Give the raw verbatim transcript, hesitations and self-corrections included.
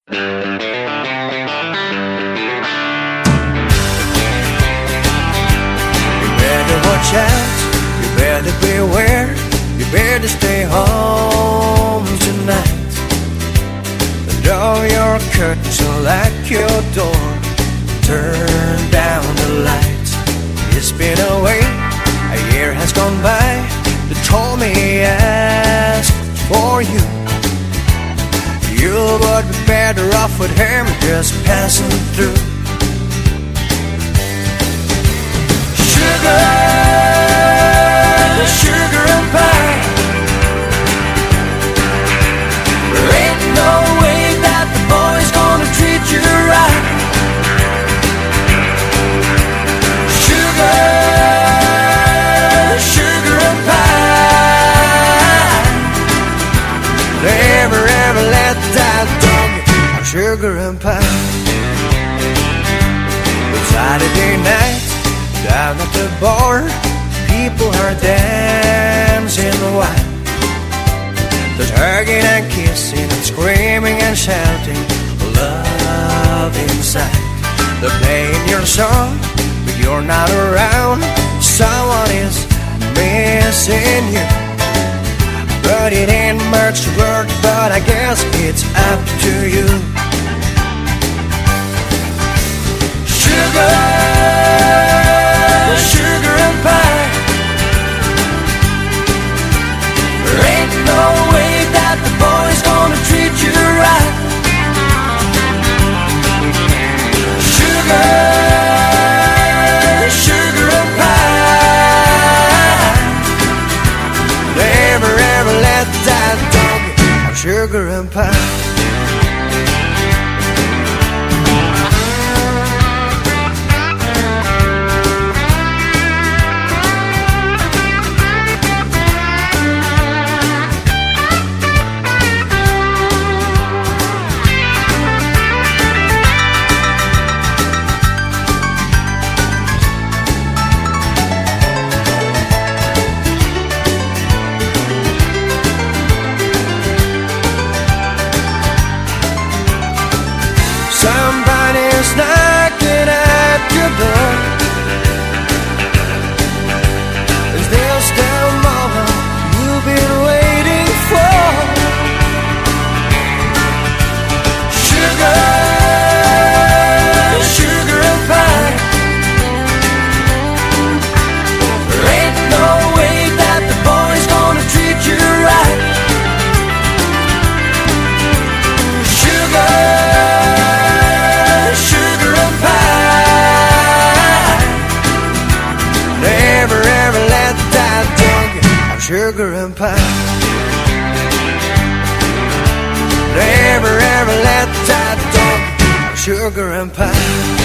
better watch out, you better beware, you better stay home tonight. Draw your curtains and lock your door, turn down the lights. It's been a way, a year has gone by. They told me ask for you. You would be better off with him just passing through. Sugar, sugar and pie. There ain't no way that the boy's gonna treat you right. Sugar, sugar and pie. Never ever let that dog have sugar and pie. It's Saturday night, down at the bar, people are dancing wild. There's hugging and kissing and screaming and shouting, love inside. They're playing your song, but you're not around. Someone is missing you. But it ain't much work, but I guess it's up to you. Sugar, sugar and pie. There ain't no way that the boy's gonna treat you right. Sugar, sugar and pie. Never ever let that dog have sugar and pie. Somebody's knocking at your door. Is this the moment you've been waiting for? Sugar, sugar and pie. There ain't no way that the boy's gonna treat you right. Sugar, sugar and pie. Never ever let that dog have sugar and pie. Never ever let that dog have sugar and pie.